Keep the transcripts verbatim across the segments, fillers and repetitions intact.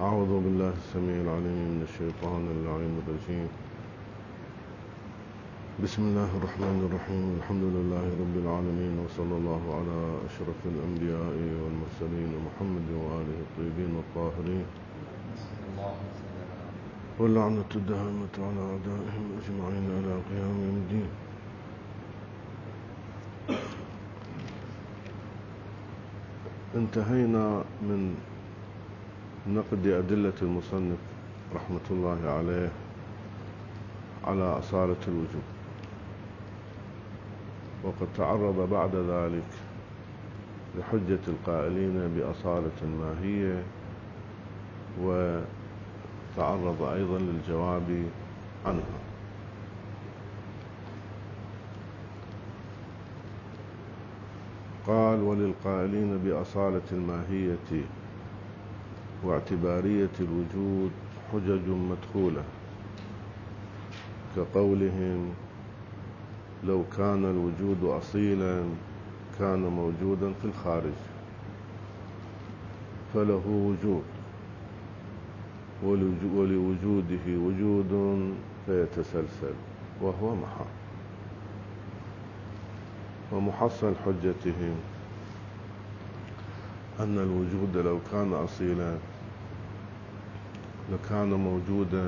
أعوذ بالله السميع العليم من الشيطان اللعين الرجيم. بسم الله الرحمن الرحيم. الحمد لله رب العالمين، وصلى الله على أشرف الأنبياء والمرسلين محمد وآله الطيبين الطاهرين، واللعنة الدائمة على أعدائهم أجمعين إلى قيام يوم الدين. انتهينا من نقد أدلة المصنف رحمة الله عليه على أصالة الوجود، وقد تعرض بعد ذلك لحجة القائلين بأصالة الماهية، وتعرض أيضا للجواب عنها. قال: وللقائلين بأصالة الماهية واعتبارية الوجود حجج مدخولة، كقولهم: لو كان الوجود أصيلا كان موجودا في الخارج فله وجود، ولوجوده وجود فيتسلسل وهو محال. ومحصل حجتهم أن الوجود لو كان أصيلا لكان موجودا،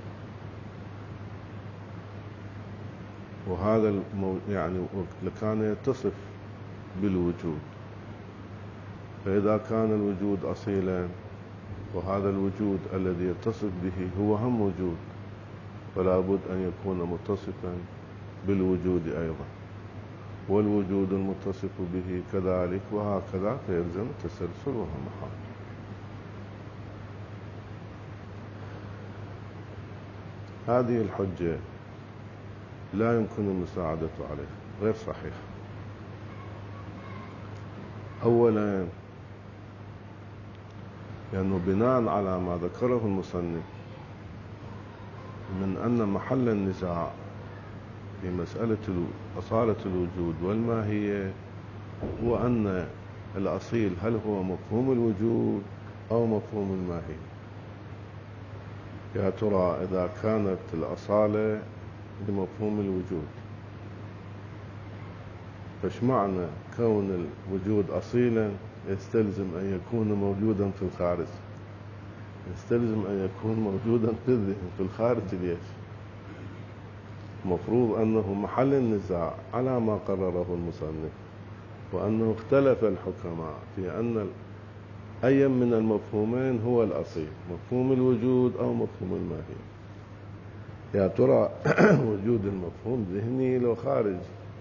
وهذا المو... يعني لكان يتصف بالوجود. فإذا كان الوجود أصيلا وهذا الوجود الذي يتصف به هو هم وجود، فلا بد أن يكون متصفا بالوجود أيضا، والوجود المتصف به كذلك، وهكذا فيلزم التسلسل وهو محال. هذه الحجة لا يمكن المساعدة عليها، غير صحيحة. أولا، لأنه بناء على ما ذكره المصنف من أن محل النزاع في مسألة أصالة الوجود والماهية هو أن الأصيل هل هو مفهوم الوجود أو مفهوم الماهية. يا ترى إذا كانت الأصالة بمفهوم الوجود، فايش معنى كون الوجود أصيلا يستلزم أن يكون موجودا في الخارج، يستلزم أن يكون موجودا في الذهن في الخارج ليش؟ مفروض أنه محل النزاع على ما قرره المصنف، وأنه اختلف الحكماء في أن أي من المفهومين هو الأصيل، مفهوم الوجود أو مفهوم الماهية. يا ترى وجود المفهوم ذهني لو خارج؟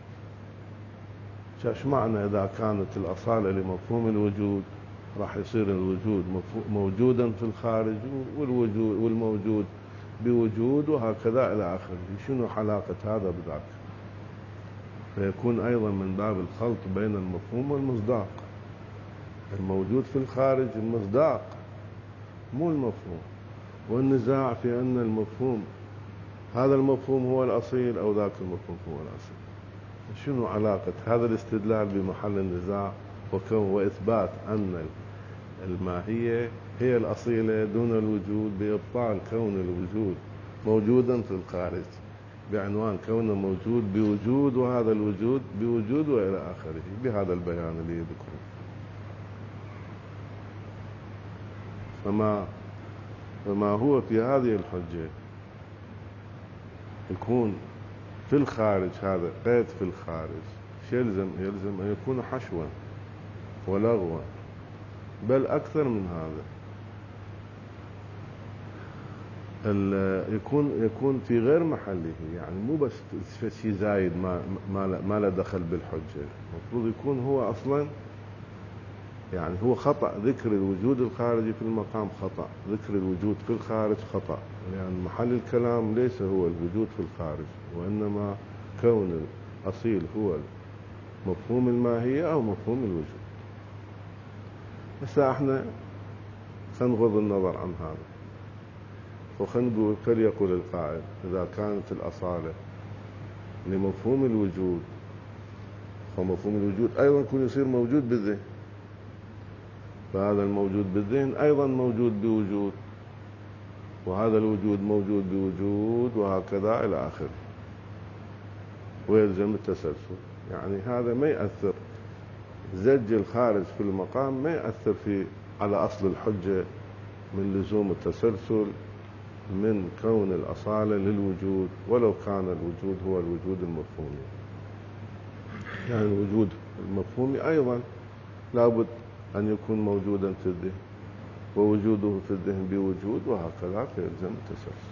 شاش معنى إذا كانت الأصالة لمفهوم الوجود راح يصير الوجود موجودا في الخارج، والوجود والموجود بوجود، وهكذا إلى آخره. شنو علاقة هذا بذاك؟ فيكون أيضا من باب الخلط بين المفهوم والمصداق. الموجود في الخارج المصداق مو المفهوم، والنزاع في أن المفهوم هذا المفهوم هو الأصيل أو ذاك المفهوم هو الأصيل. شنو علاقة هذا الاستدلال بمحل النزاع وإثبات أن الماهية هي الأصيلة دون الوجود بإبطال كون الوجود موجودا في الخارج بعنوان كونه موجود بوجود، وهذا الوجود بوجود وإلى آخره، بهذا البيان اللي يذكره. فما فما هو في هذه الحجة يكون في الخارج، هذا قيد في الخارج، يلزم يلزم أن يكون حشوا ولغوا، بل أكثر من هذا، يكون يكون في غير محله. يعني مو بس شيء زايد ما ما ما له دخل بالحجة، المفروض يكون هو أصلا، يعني هو خطأ ذكر الوجود الخارجي في المقام، خطأ ذكر الوجود في الخارج خطأ، لأن يعني محل الكلام ليس هو الوجود في الخارج، وإنما كون الأصيل هو مفهوم الماهية أو مفهوم الوجود. بس احنا سنغض النظر عن هذا، وخنقول فليقول القائل: إذا كانت الأصالة لمفهوم الوجود، فمفهوم الوجود أيضا يكون يصير موجود بالذهن، فهذا الموجود بالذهن أيضا موجود بوجود، وهذا الوجود موجود بوجود، وهكذا إلى آخره، ويلزم التسلسل. يعني هذا ما يأثر، زج الخارج في المقام ما يأثر في على أصل الحجة من لزوم التسلسل من كون الأصالة للوجود، ولو كان الوجود هو الوجود المفهومي. يعني الوجود المفهومي أيضا لابد أن يكون موجودا في الذهن، ووجوده في الذهن بوجود، وهكذا فيلزم التسلسل.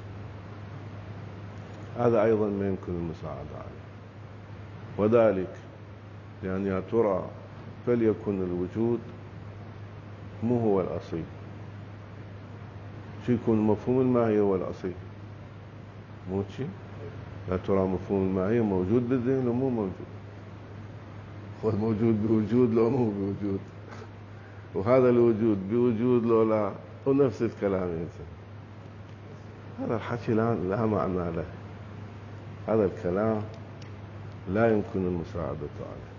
هذا أيضا ما يمكن المساعدة عليه. وذلك لأن يا ترى فليكن الوجود مو هو الأصيل، شو يكون مفهوم الماهية هو الأصيل؟ مو شيء؟ يا ترى مفهوم الماهية موجود بالذهن لو مو موجود؟ هو موجود بوجود لو مو بوجود؟ وهذا الوجود بوجود لو لا؟ ونفس الكلام ينسى. هذا الحكي لا, لا معنى له، هذا الكلام لا يمكن المساعدة عليه.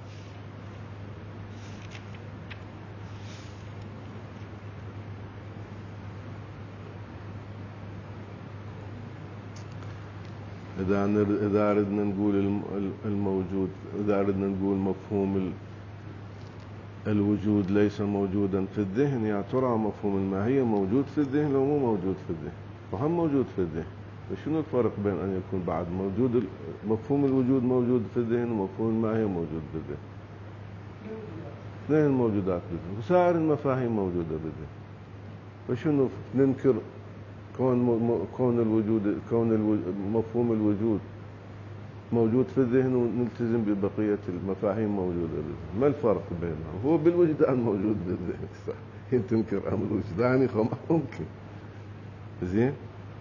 إذا إذا أردنا نقول الموجود، إذا أردنا نقول مفهوم الوجود ليس موجودا في الذهن، يا ترى مفهوم الماهية موجود في الذهن لو مو موجود في الذهن؟ وهم موجود في الذهن. وشنو الفرق بين أن يكون بعد موجود مفهوم الوجود موجود في الذهن ومفهوم الماهية موجود في الذهن؟ اثنين موجودات بالذهن، وسائر المفاهيم موجودة بالذهن. وشنو ننكر كون كون الوجود كون الوجود مفهوم الوجود موجود في الذهن ونلتزم ببقية المفاهيم موجودة بالذهن؟ ما الفرق بينهم؟ هو بالوجدان موجود بالذهن، صح؟ تنكر أمر وجداني خو ما ممكن. زين،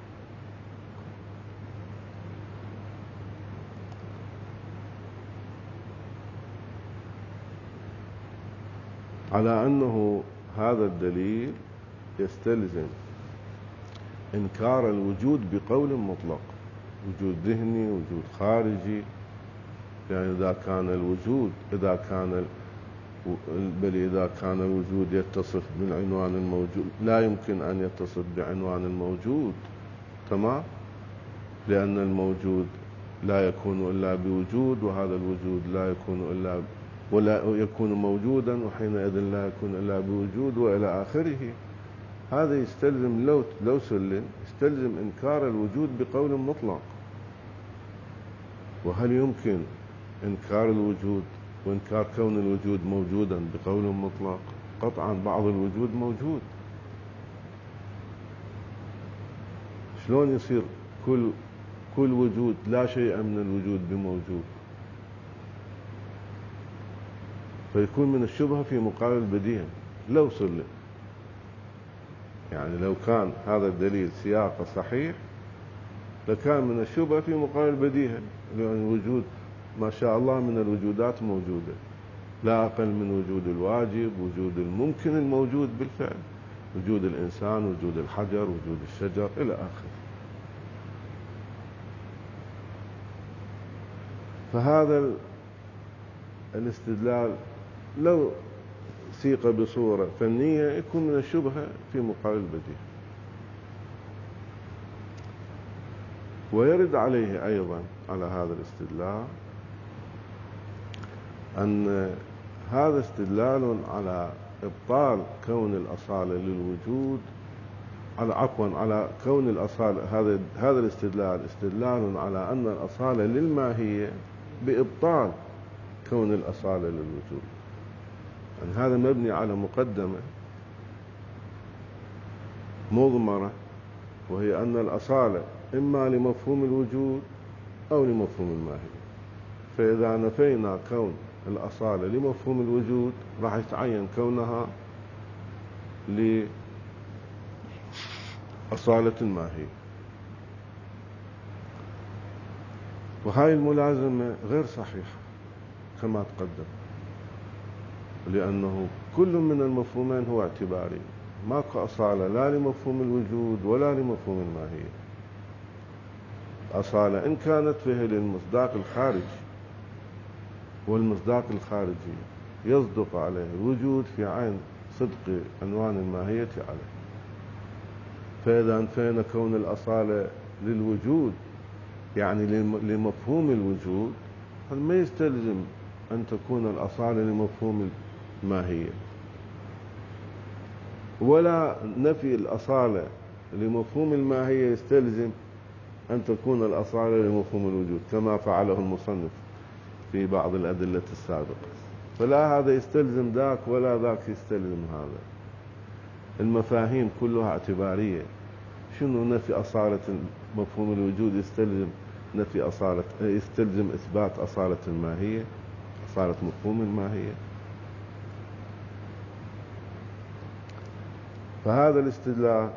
على أنه هذا الدليل يستلزم إنكار الوجود بقول مطلق، وجود ذهني وجود خارجي. يعني إذا كان الوجود إذا كان بل إذا كان الوجود يتصف بالعنوان الموجود، لا يمكن أن يتصف بعنوان الموجود، تمام؟ لأن الموجود لا يكون إلا بوجود، وهذا الوجود لا يكون إلا ولا يكون موجودا، وحينئذ لا يكون إلا بوجود، وإلى آخره. هذا يستلزم لو لو سلم يستلزم إنكار الوجود بقول مطلق. وهل يمكن إنكار الوجود وإنكار كون الوجود موجودا بقول مطلق؟ قطعا بعض الوجود موجود. شلون يصير كل كل وجود لا شيء من الوجود بموجود؟ فيكون من الشبهة في مقابل البديهة لو سلم. يعني لو كان هذا الدليل سياقه صحيح لكان من الشبهة في مقابل البديهة، لأن الوجود ما شاء الله من الوجودات موجودة، لا أقل من وجود الواجب، وجود الممكن الموجود بالفعل، وجود الإنسان، وجود الحجر، وجود الشجر، إلى آخره. فهذا الاستدلال لو سيق بصورة فنية يكون من الشبهة في مقابل البديهة. ويرد عليه أيضا على هذا الاستدلال أن هذا استدلال على إبطال كون الأصالة للوجود، على عفوا على كون الأصالة. هذا هذا الاستدلال استدلال على أن الأصالة للماهية بإبطال كون الأصالة للوجود. يعني هذا مبني على مقدمة مضمرة، وهي أن الأصالة إما لمفهوم الوجود أو لمفهوم الماهية. فإذا نفينا كون الأصالة لمفهوم الوجود راح يتعين كونها لأصالة الماهية، وهاي الملازمة غير صحيحة كما تقدم، لأنه كل من المفهومين هو اعتباري، ماكو أصالة لا لمفهوم الوجود ولا لمفهوم الماهية. أصالة إن كانت فيها للمصداق الخارجي، والمصداق الخارجي يصدق عليه الوجود في عين صدق عنوان الماهية عليه. فإذا أنفينا كون الأصالة للوجود يعني لمفهوم الوجود، ما يستلزم أن تكون الأصالة لمفهوم الماهية، ولا نفي الأصالة لمفهوم الماهية يستلزم أن تكون الأصالة لمفهوم الوجود كما فعله المصنف في بعض الأدلة السابقة. فلا هذا يستلزم ذاك ولا ذاك يستلزم هذا. المفاهيم كلها اعتبارية. شنو نفي أصالة مفهوم الوجود يستلزم نفي أصالة، يستلزم إثبات أصالة الماهية، أصالة مفهوم الماهية. فهذا الاستدلال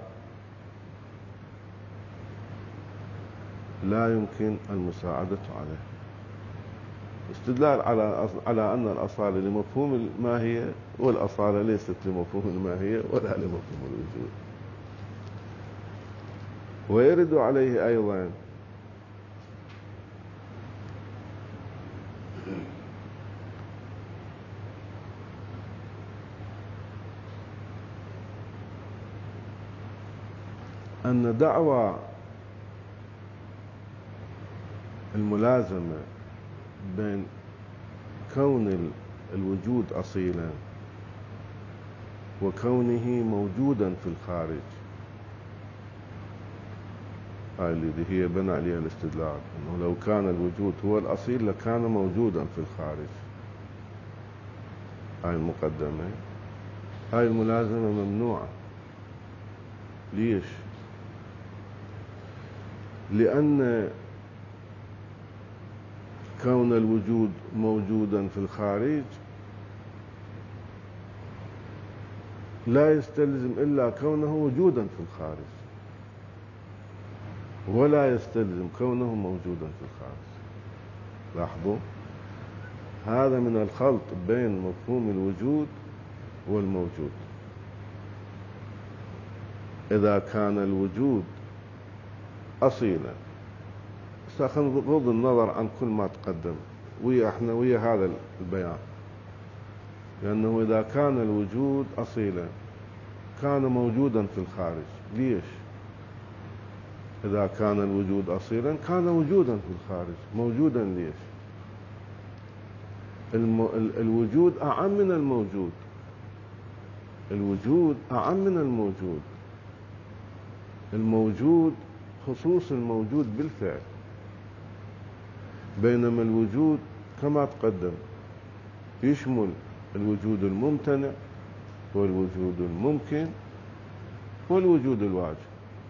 لا يمكن المساعدة عليه. استدلال على على أن الأصالة لمفهوم الماهية، والأصالة ليست لمفهوم الماهية ولا لمفهوم الوجود. ويرد عليه أيضا أن دعوى الملازمة بين كون الوجود أصيلا وكونه موجودا في الخارج، هاي اللي هي بنى عليها الاستدلال، أنه لو كان الوجود هو الأصيل لكان موجودا في الخارج. هاي المقدمة، هاي الملازمة ممنوعة. ليش؟ لأن كون الوجود موجودا في الخارج لا يستلزم إلا كونه وجودا في الخارج، ولا يستلزم كونه موجودا في الخارج. لاحظوا، هذا من الخلط بين مفهوم الوجود والموجود. إذا كان الوجود أصيلا، بغض النظر عن كل ما تقدم ويا احنا ويا هذا البيان، لأنه إذا كان الوجود أصيلا كان موجودا في الخارج. ليش؟ إذا كان الوجود أصيلا كان وجودا في الخارج. موجودا ليش؟ الم... الوجود أعم من الموجود. الوجود أعم من الموجود. الموجود خصوص الموجود بالفعل، بينما الوجود كما تقدم يشمل الوجود الممتنع والوجود الممكن والوجود الواجب.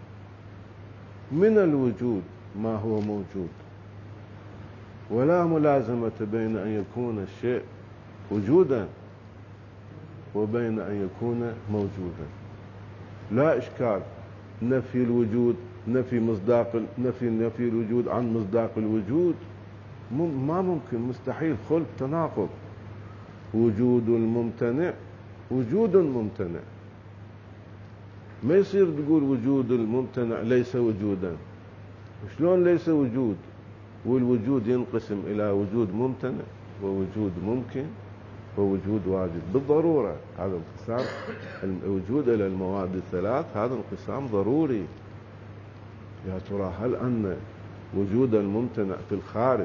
من الوجود ما هو موجود، ولا ملازمة بين أن يكون الشيء وجودا وبين أن يكون موجودا. لا إشكال، نفي الوجود نفي مصداق نفي نفي الوجود عن مصداق الوجود ما ممكن، مستحيل، خلف تناقض. وجود الممتنع وجود ممتنع. ما يصير تقول وجود الممتنع ليس وجودا. شلون ليس وجود والوجود ينقسم إلى وجود ممتنع ووجود ممكن ووجود واجب؟ بالضرورة هذا انقسام الوجود إلى المواد الثلاث، هذا انقسام ضروري. يا ترى هل أن وجود الممتنع في الخارج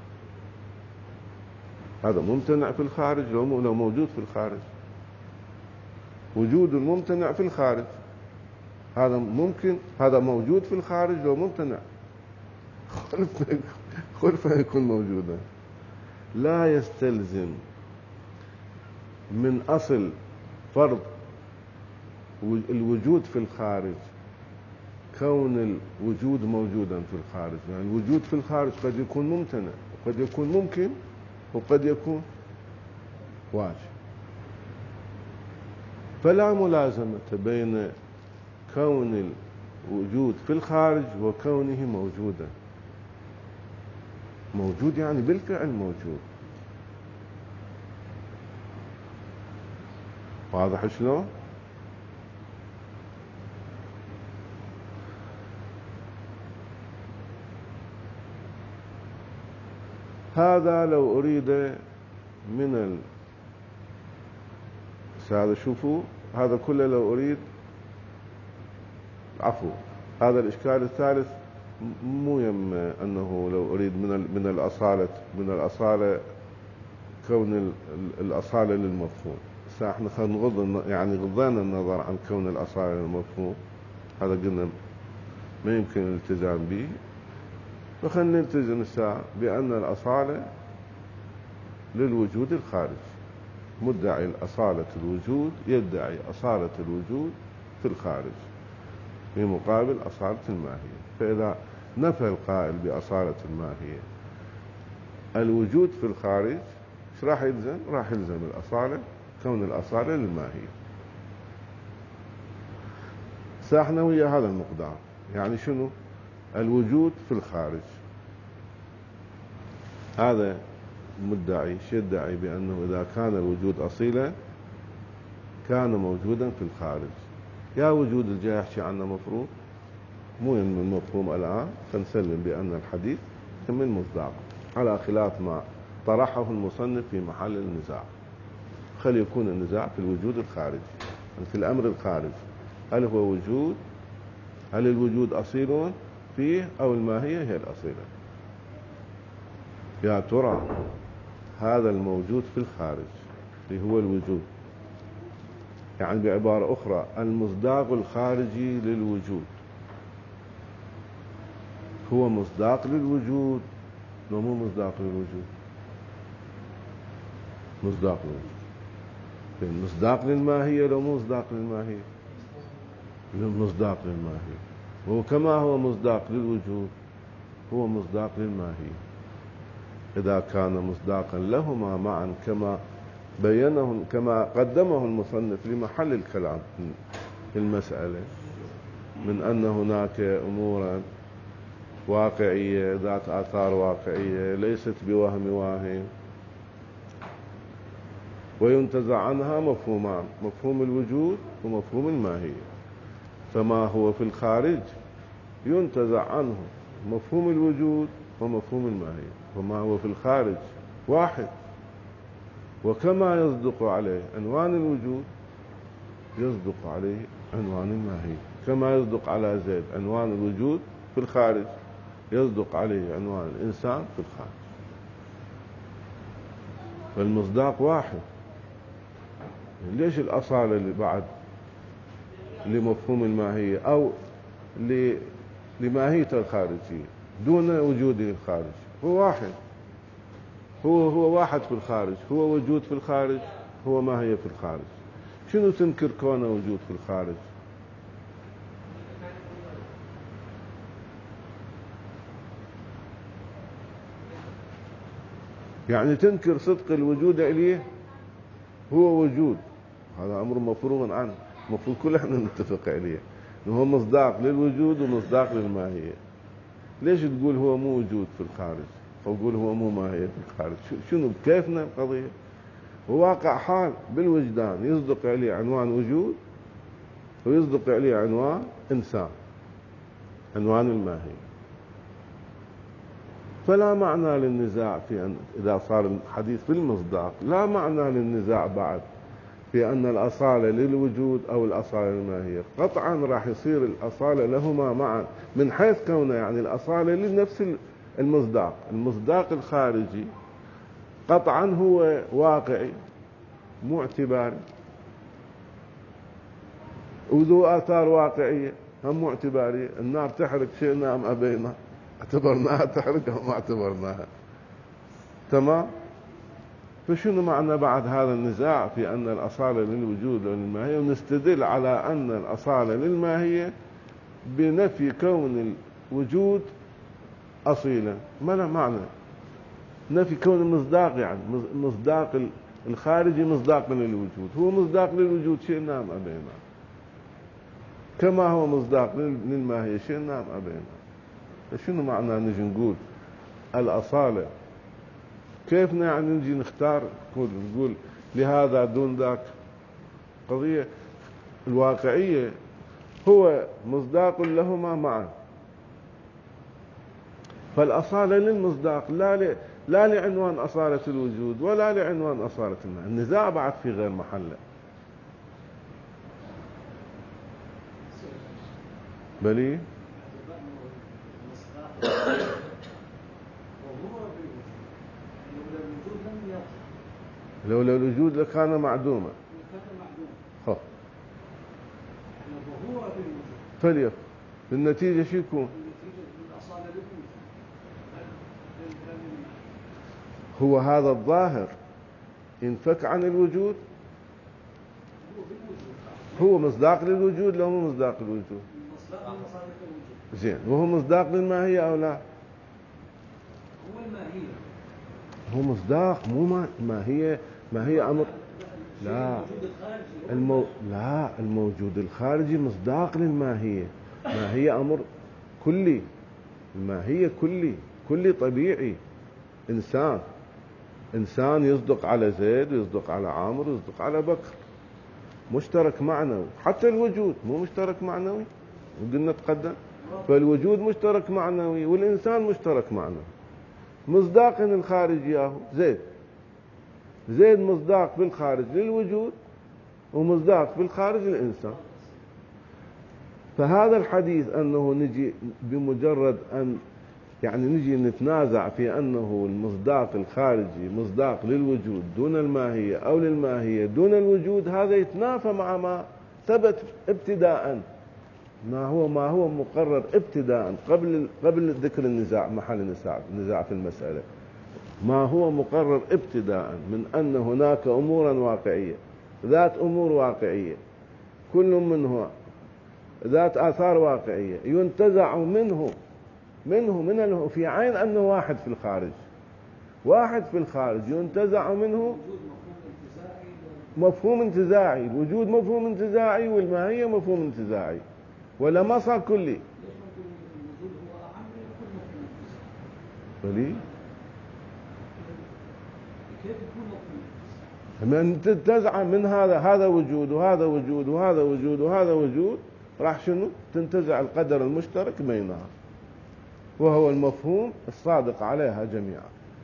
هذا ممتنع في الخارج لو لو موجود في الخارج؟ وجود الممتنع في الخارج هذا ممكن، هذا موجود في الخارج لو ممتنع، خلف يكون موجودا. لا يستلزم من أصل فرض الوجود في الخارج كون الوجود موجودا في الخارج. يعني الوجود في الخارج قد يكون ممتنع وقد يكون ممكن وقد يكون واجب. فلا ملازمة بين كون الوجود في الخارج وكونه موجودا. موجود يعني بالفعل موجود. واضح شلون؟ هذا لو أريد من هذا شوفوا، هذا كله لو أريد عفو. هذا الإشكال الثالث مو يم أنه لو أريد من من الأصالة من الأصالة كون الأصالة للمفهوم. احنا خلينا نغض يعني غضينا النظر عن كون الأصالة للمفهوم، هذا قلنا ما يمكن الالتزام به. فخلنا نلتزم الساعة بأن الأصالة للوجود الخارجي. مدعي الأصالة الوجود يدعي أصالة الوجود في الخارج في مقابل أصالة الماهية. فإذا نفى القائل بأصالة الماهية الوجود في الخارج، ايش راح يلزم؟ راح يلزم الأصالة كون الأصالة للماهية. ساحنا ويا هذا المقدار. يعني شنو؟ الوجود في الخارج، هذا مدعي شو يدعي؟ بأنه إذا كان الوجود أصيلا كان موجودا في الخارج. يا وجود الجاي يحكي عنه مفروض مو من المفهوم الآن، فنسلم بأن الحديث من مصداق على خلاف ما طرحه المصنف في محل النزاع. خل يكون النزاع في الوجود الخارجي، في الأمر الخارجي. هل هو وجود؟ هل الوجود أصيل فيه أو الماهية هي الأصيلة؟ يا ترى هذا الموجود في الخارج اللي هو الوجود، يعني بعبارة أخرى المصداق الخارجي للوجود هو مصداق للوجود لو مو مصداق للوجود؟ مصداق للوجود. مصداق للماهية لو مو مصداق للماهية؟ مصداق للماهية. وهو كما هو مصداق للوجود هو مصداق للماهية. إذا كان مصداقا لهما معا كما بينه كما قدمه المصنف لمحل الكلام في المسألة، من أن هناك أمورا واقعية ذات آثار واقعية ليست بوهم واهم، وينتزع عنها مفهومان: مفهوم الوجود ومفهوم الماهية. فما هو في الخارج ينتزع عنه مفهوم الوجود ومفهوم الماهية، وما هو في الخارج واحد. وكما يصدق عليه عنوان الوجود يصدق عليه عنوان الماهية، كما يصدق على زيد عنوان الوجود في الخارج يصدق عليه عنوان الإنسان في الخارج. فالمصداق واحد. ليش الأصالة اللي بعد لمفهوم الماهية أو لماهية الخارجية دون وجود الخارج؟ هو واحد، هو هو واحد في الخارج، هو وجود في الخارج، هو ماهية في الخارج. شنو تنكر كونه وجود في الخارج؟ يعني تنكر صدق الوجود إليه؟ هو وجود، هذا أمر مفروغ عنه، المفروض كلنا نتفق عليه إنه هو مصداق للوجود ومصداق للماهية. ليش تقول هو مو وجود في الخارج أو تقول هو مو ماهية في الخارج؟ شنو كيفنا القضية؟ وواقع حال بالوجدان يصدق عليه عنوان وجود ويصدق عليه عنوان إنسان، عنوان الماهية. فلا معنى للنزاع في أن إذا صار الحديث في المصداق لا معنى للنزاع بعد في أن الأصالة للوجود أو الأصالة للماهية. قطعا راح يصير الأصالة لهما معا من حيث كونه يعني الأصالة لنفس المصداق. المصداق الخارجي قطعا هو واقعي مو اعتباري، وذو آثار واقعية هم مو اعتبارية. النار تحرق شئنا أم أبينا، اعتبرناها تحرق أو ما اعتبرناها. تمام؟ فشنو معنى بعد هذا النزاع في أن الأصالة للوجود وللماهية، ونستدل على أن الأصالة للماهية بنفي كون الوجود أصيلا؟ ما له معنى. نفي كون المصداق، يعني مصداق الخارجي مصداق للوجود، هو مصداق للوجود شئنا أم أبينا، كما هو مصداق للماهية شئنا أم أبينا. فشنو معنى نجي نقول الأصالة؟ كيف يعني نجي نختار نقول لهذا دون ذاك؟ قضية الواقعية هو مصداق لهما معا. فالأصالة للمصداق لا ل... لا لعنوان أصالة الوجود ولا لعنوان أصالة الماء. النزاع بعد في غير محله. بلي لولا الوجود لكان معدوما. خب فليق النتيجة شو يكون؟ هو هذا الظاهر ينفك عن الوجود، هو مصداق للوجود لو مو مصداق للوجود؟ زين، وهو مصداق للماهية أو لا؟ هو الماهية، هو مصداق مو ما ماهية. ماهية أمر لا المو... لا الموجود الخارجي مصداق للماهية. ماهية أمر كلي، الماهية كلي كلي طبيعي. إنسان إنسان يصدق على زيد ويصدق على عامر ويصدق على بكر، مشترك معنوي. حتى الوجود مو مشترك معنوي، وقلنا تقدم. فالوجود مشترك معنوي والإنسان مشترك معنوي. مصداق الخارج ياهو زيد، زيد مصداق بالخارج للوجود ومصداق بالخارج للإنسان. فهذا الحديث أنه نجي بمجرد أن يعني نجي نتنازع في أنه المصداق الخارجي مصداق للوجود دون الماهية أو للماهية دون الوجود، هذا يتنافى مع ما ثبت ابتداء، ما هو ما هو مقرر ابتداء قبل قبل ذكر النزاع، محل النزاع النزاع في المسألة. ما هو مقرر ابتداء من أن هناك أمورا واقعية ذات أمور واقعية، كل منها ذات آثار واقعية، ينتزع منه منه من في عين أنه واحد في الخارج، واحد في الخارج ينتزع منه مفهوم انتزاعي. الوجود مفهوم انتزاعي والماهية مفهوم انتزاعي، ولا ما صار كلي؟ بلي من تنتزع من هذا هذا وجود وهذا وجود وهذا وجود وهذا وجود، راح شنو؟ تنتزع القدر المشترك بينها، وهو المفهوم الصادق عليها جميعا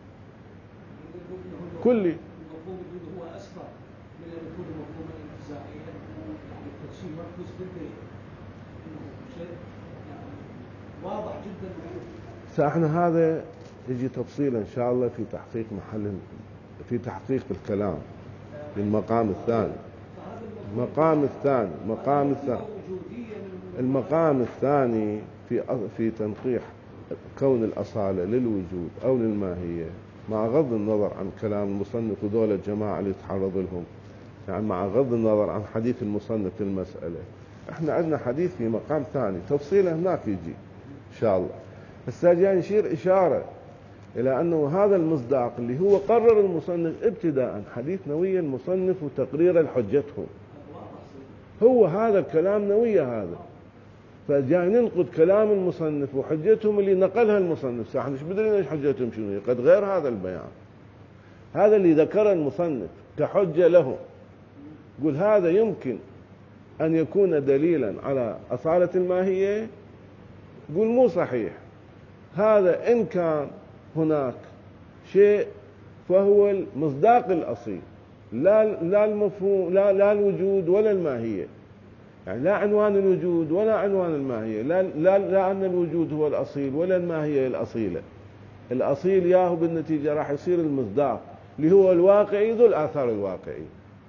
كلي. المفهوم الوجود هو أسرع من أن يكون مفهوما انتزاعيا، يعني التجسيم مركز بالبيت، إنه شيء يعني واضح جدا. فاحنا هذا يجي تفصيلا إن شاء الله في تحقيق محل في تحقيق الكلام في المقام الثاني. المقام الثاني مقام الثاني المقام الثاني في في تنقيح كون الأصالة للوجود أو للماهية، مع غض النظر عن كلام المصنف وذول الجماعة اللي يتحرض لهم، يعني مع غض النظر عن حديث المصنف في المسألة. احنا عندنا حديث في مقام ثاني تفصيله هناك يجي إن شاء الله. بس جاي نشير إشارة إلى أنه هذا المصداق اللي هو قرر المصنف ابتداء حديث نوية المصنف وتقرير حجتهم، هو هذا الكلام نوية هذا. فجاي ننقض كلام المصنف وحجتهم اللي نقلها المصنف. صح ايش بدرينا ايش حجتهم شنو؟ قد غير هذا البيان، هذا اللي ذكر المصنف كحجة له، قل هذا يمكن أن يكون دليلا على أصالة الماهية، قل مو صحيح. هذا إن كان هناك شيء فهو المصداق الأصيل، لا لا المفهوم، لا لا الوجود ولا الماهية، يعني لا عنوان الوجود ولا عنوان الماهية، لا لا لا أن الوجود هو الأصيل ولا الماهية الأصيلة. الأصيل ياهو بالنتيجة راح يصير المصداق اللي هو الواقعي ذو الآثار الواقعية.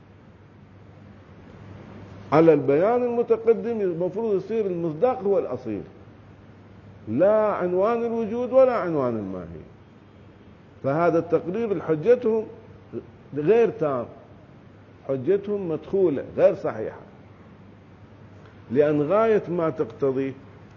على البيان المتقدم المفروض يصير المصداق هو الأصيل، لا عنوان الوجود ولا عنوان الماهية. فهذا التقرير الحجتهم غير تام، حجتهم مدخولة غير صحيحة، لأن غاية ما تقتضي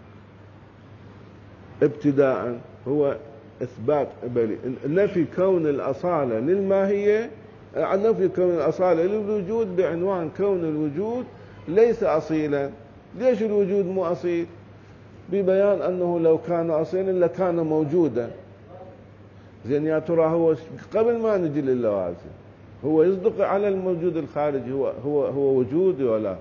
ابتداء هو إثبات نفي كون الأصالة للماهية، نفي كون الأصالة للوجود بعنوان كون الوجود ليس أصيلا. ليش الوجود مو أصيل؟ ببيان أنه لو كان أصيلا لكان موجودا. زين يا ترى هو قبل ما نجي للوازم هو يصدق على الموجود الخارجي، هو هو هو وجود ولا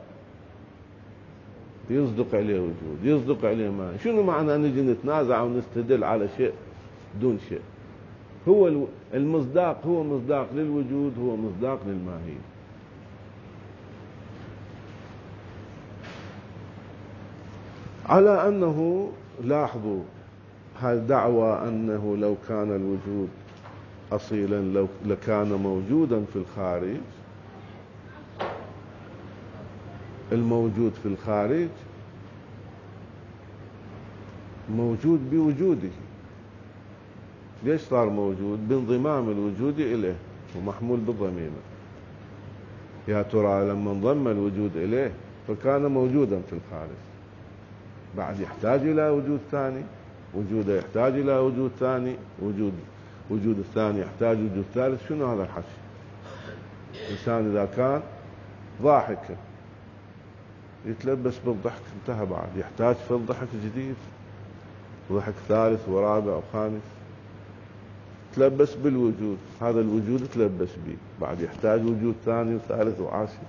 يصدق عليه وجود، يصدق عليه ما؟ شنو معنى نجي نتنازع ونستدل على شيء دون شيء؟ هو المصداق هو مصداق للوجود، هو مصداق للماهية. على أنه لاحظوا هذه دعوى أنه لو كان الوجود أصيلا لو لكان موجودا في الخارج. الموجود في الخارج موجود بوجوده. ليش صار موجود؟ بانضمام الوجود إليه ومحمول بالضميمة. يا ترى لما انضم الوجود إليه فكان موجودا في الخارج، بعد يحتاج إلى وجود ثاني، وجوده يحتاج إلى وجود ثاني، وجود وجود الثاني يحتاج وجود ثالث. شنو هذا الحكي؟ الإنسان إذا كان ضاحكا يتلبس بالضحك انتهى، بعد يحتاج في الضحك جديد، ضحك ثالث ورابع وخامس. تلبس بالوجود، هذا الوجود تلبس به، بعد يحتاج وجود ثاني وثالث وعاشر.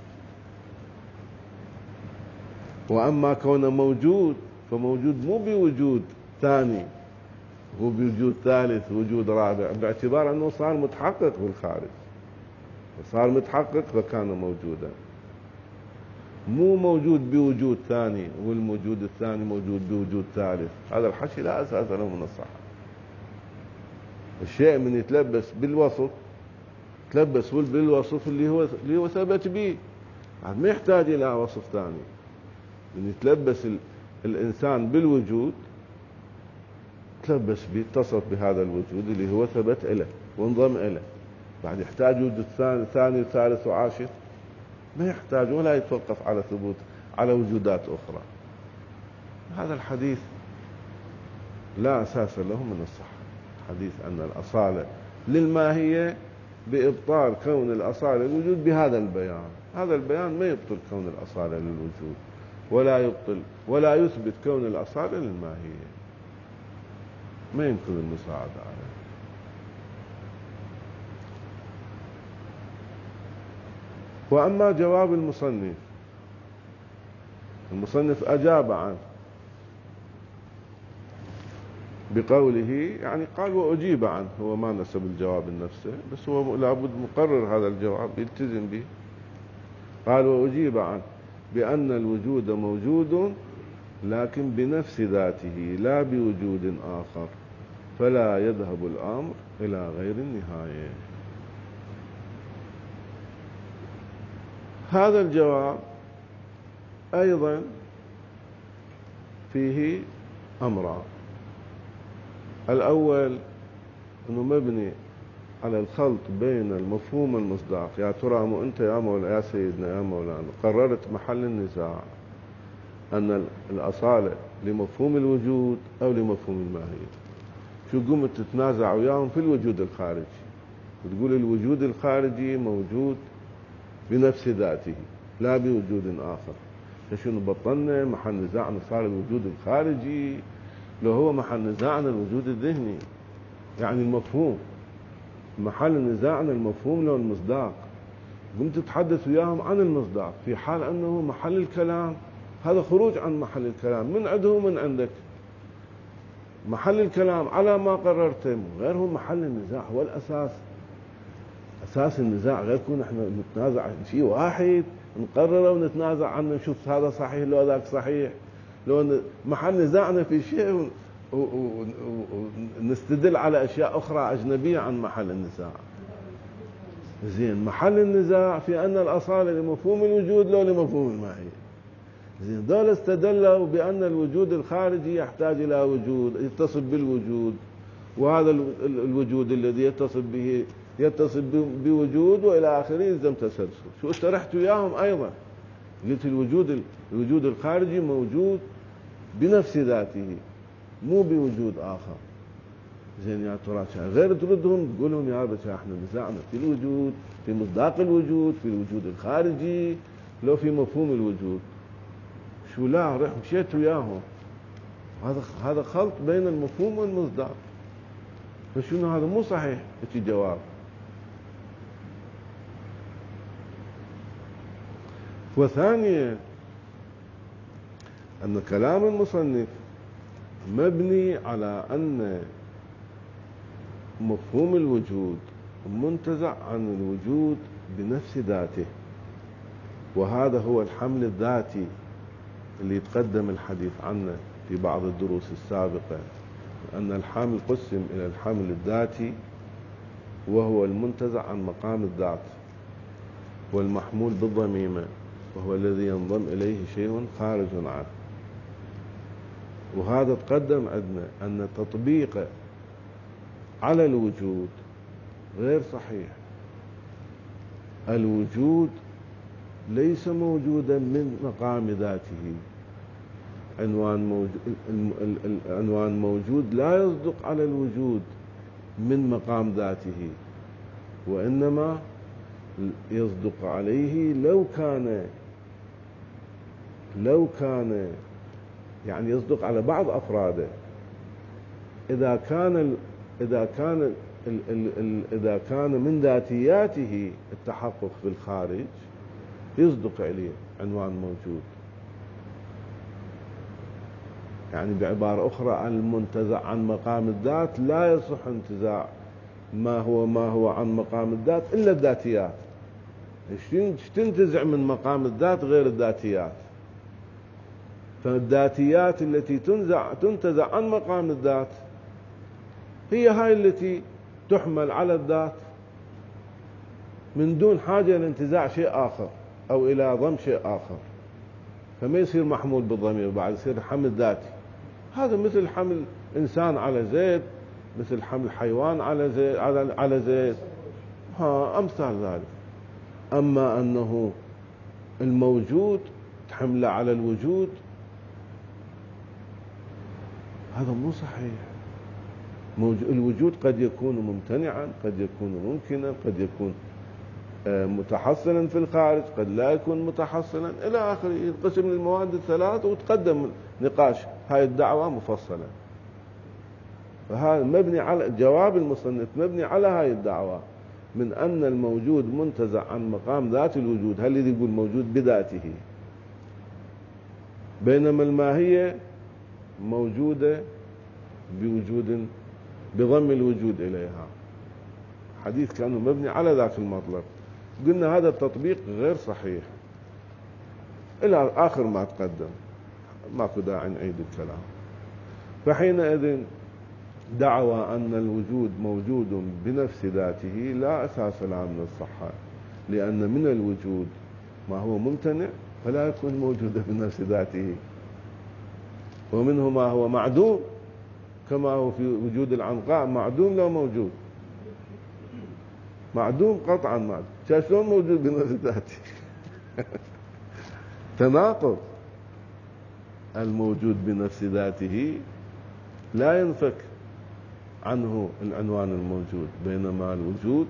وأما كونه موجود فموجود مو بوجود ثاني، هو بوجود ثالث وجود رابع، باعتبار أنه صار متحقق بالخارج، صار متحقق فكان موجودا، مو موجود بوجود ثاني والموجود الثاني موجود بوجود ثالث. هذا الحكي لا أساس له من الصحة. الشيء من يتلبس بالوصف تلبس بالوصف اللي هو اللي هو ثبت به، ما يحتاج إلى وصف ثاني. من يتلبس الإنسان بالوجود تلبس به، اتصف بهذا الوجود اللي هو ثبت له وانضم له، بعد يحتاج وجود ثاني وثالث وعاشر؟ ما يحتاج ولا يتوقف على ثبوت على وجودات أخرى. هذا الحديث لا أساس له من الصحة. حديث أن الأصالة للماهية بإبطال كون الأصالة للوجود بهذا البيان. هذا البيان ما يبطل كون الأصالة للوجود، ولا يبطل ولا يثبت كون الأصالة للماهية، ما يمكن المساعدة عليه. وأما جواب المصنف، المصنف أجاب عنه بقوله، يعني قال وأجيب عنه، هو ما نسب الجواب لنفسه، بس هو لابد مقرر هذا الجواب يلتزم به. قال وأجيب عنه بأن الوجود موجود لكن بنفس ذاته لا بوجود آخر، فلا يذهب الأمر إلى غير النهاية. هذا الجواب أيضا فيه أمران. الأول أنه مبني على الخلط بين المفهوم والمصداق. يا ترى مو أنت يا مولانا يا سيدنا يا مولانا قررت محل النزاع أن الأصالة لمفهوم الوجود أو لمفهوم الماهية، شو قمت تتنازع وياهم في الوجود الخارجي وتقول الوجود الخارجي موجود بنفس ذاته لا بوجود آخر. فشنو بطلنا محل نزاعنا صار الوجود الخارجي لو هو محل نزاعنا الوجود الذهني، يعني المفهوم. محل نزاعنا المفهوم لو المصداق. قمت تتحدث وياهم عن المصداق في حال أنه محل الكلام هذا خروج عن محل الكلام من عنده ومن عندك. محل الكلام على ما قررته غير هو محل النزاع، هو الأساس. أساس النزاع غير كون احنا نتنازع عن شيء واحد نقرره ونتنازع عنه نشوف هذا صحيح لو ذاك صحيح. لو محل نزاعنا في شيء ونستدل على أشياء أخرى أجنبية عن محل النزاع. زين محل النزاع في أن الأصالة لمفهوم الوجود لو لمفهوم الماهية. زين دول استدلوا بأن الوجود الخارجي يحتاج إلى وجود يتصل بالوجود، وهذا الوجود الذي يتصل به يتصل بوجود وإلى آخره يلزم تسلسل. شو اشترحت وياهم أيضا قلت الوجود الوجود الخارجي موجود بنفس ذاته مو بوجود آخر. زين يا ترى غير تردهم تقول لهم يا بس احنا نزاعنا في الوجود في مصداق الوجود في الوجود الخارجي لو في مفهوم الوجود. شو لا رح مشيت وياهم، هذا هذا خلط بين المفهوم والمصداق. فشنو هذا مو صحيح هيك جواب. وثانيا أن كلام المصنف مبني على أن مفهوم الوجود منتزع عن الوجود بنفس ذاته، وهذا هو الحمل الذاتي اللي يتقدم الحديث عنه في بعض الدروس السابقة أن الحامل قسم إلى الحمل الذاتي وهو المنتزع عن مقام الذات، والمحمول بالضميمة وهو الذي ينضم إليه شيء خارج عنه. وهذا تقدم عندنا أن تطبيقه على الوجود غير صحيح. الوجود ليس موجودا من مقام ذاته. عنوان موجود, عنوان موجود لا يصدق على الوجود من مقام ذاته، وإنما يصدق عليه لو كان لو كان يعني يصدق على بعض أفراده. إذا كان إذا كان إذا كان من ذاتياته التحقق في الخارج يصدق عليه عنوان موجود. يعني بعبارة أخرى المنتزع عن مقام الذات لا يصح انتزاع ما هو ما هو عن مقام الذات إلا الذاتيات. ايش تنتزع من مقام الذات غير الذاتيات؟ فالذاتيات التي تنزع تنتزع عن مقام الذات هي هاي التي تحمل على الذات من دون حاجة لانتزاع شيء آخر أو إلى ضم شيء آخر. فما يصير محمول بالضمير بعد، يصير حمل ذاتي. هذا مثل حمل إنسان على زيد، مثل حمل حيوان على زيد على على زيد ها أمثال ذلك. أما أنه الموجود تحمله على الوجود هذا مو صحيح. الوجود قد يكون ممتنعا، قد يكون ممكنا، قد يكون متحصلا في الخارج، قد لا يكون متحصلا إلى آخره. ينقسم للمواد الثلاث وتقدم نقاش هاي الدعوة مفصلة. فهذا مبني على جواب المصنف مبني على هاي الدعوة من أن الموجود منتزع عن مقام ذات الوجود. هل الذي يقول موجود بذاته، بينما الماهية موجودة بوجود بضم الوجود إليها. حديث كانه مبني على ذاك المطلب. قلنا هذا التطبيق غير صحيح إلى آخر ما تقدم، ماكو داعي نعيد الكلام. فحينئذ دعوى أن الوجود موجود بنفس ذاته لا أساس لها من الصحة، لأن من الوجود ما هو ممتنع فلا يكون موجودا بنفس ذاته، ومنه ما هو معدوم كما هو في وجود العنقاء معدوم لا موجود، معدوم قطعا معدوم. شلون موجود بنفس ذاته؟ تناقض. الموجود بنفس ذاته لا ينفك عنه العنوان الموجود، بينما الوجود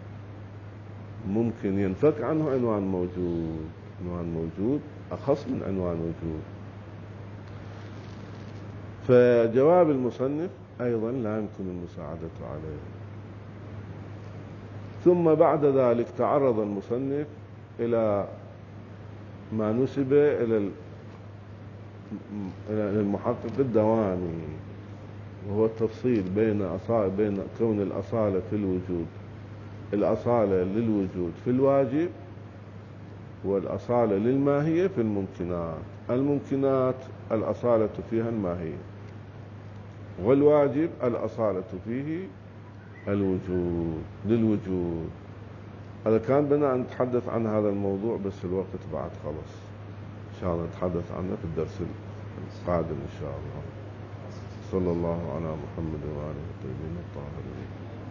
ممكن ينفك عنه عنوان موجود. عنوان موجود أخص من عنوان وجود. فجواب المصنف أيضا لا يمكن المساعدة عليه. ثم بعد ذلك تعرض المصنف إلى ما نسب إلى المحقق الدواني، وهو التفصيل بين بين كون الأصالة في الوجود، الأصالة للوجود في الواجب، والأصالة للماهية في الممكنات. الممكنات الأصالة فيها الماهية، والواجب الأصالة فيه الوجود للوجود. هذا كان بدنا نتحدث عن هذا الموضوع بس الوقت بعد خلص. إن شاء الله نتحدث عنه في الدرس القادم إن شاء الله. صلى الله على محمد وآله الطيبين الطاهرين.